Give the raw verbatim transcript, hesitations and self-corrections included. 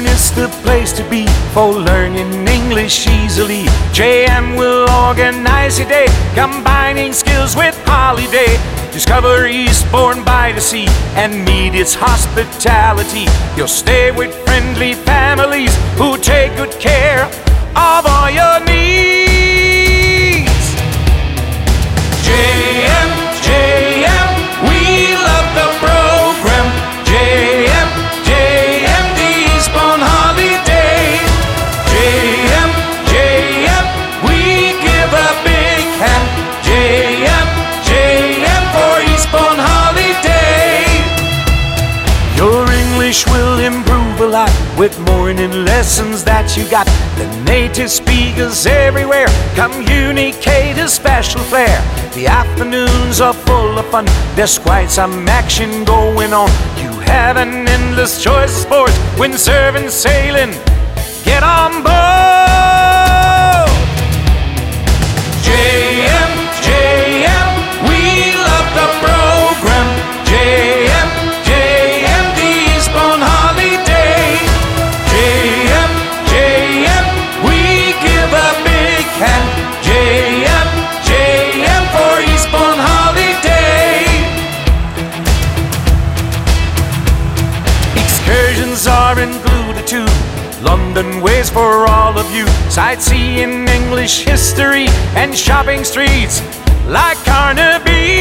Eastbourne is the place to be for learning English easily. J M will organize a day, combining skills with holiday. Discover Eastbourne by the sea and meet its hospitality. You'll stay with friendly families who take good care of all your needs. J M, J M, we love the program. J M, J M, the Eastbourne holiday. J M, J M, we give a big hand. J M, J M for Eastbourne holiday. Your English will improve a lot with morning lessons that you got. The native speakers everywhere communicate a special flair. The afternoons are full of fun, there's quite some action going on. You have an endless choice of sports, windsurfing, sailing, get on board. J M, J M, we love the program. J M, J M, the Eastbourne holiday. J M, J M, we give a big hand. J M, J M for Eastbourne holiday. Excursions are included too. London waits for all of you. Sightseeing, English history, and shopping streets like Carnaby.